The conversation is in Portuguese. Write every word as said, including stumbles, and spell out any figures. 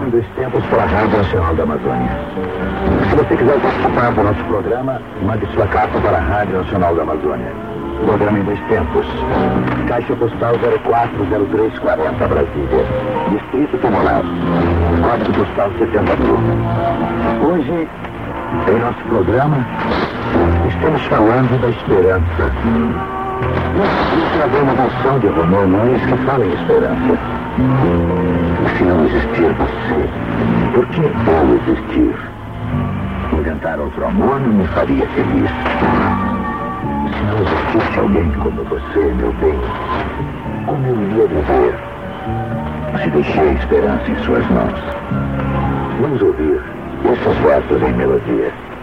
Programa em Dois Tempos para a Rádio Nacional da Amazônia. Se você quiser participar do nosso programa, mande sua carta para a Rádio Nacional da Amazônia. Programa em Dois Tempos. Caixa Postal zero quatro zero três quarenta, Brasília. Distrito Tumular. Código Postal setenta mil. Hoje, em nosso programa, estamos falando da esperança. Nós trazemos uma moção de romães que fala em esperança. Se não existir você, por que eu existir? Inventar outro amor não me faria feliz. Se não existisse alguém como você, meu bem, como eu iria viver? Se deixei a esperança em suas mãos. Vamos ouvir esses versos em melodia.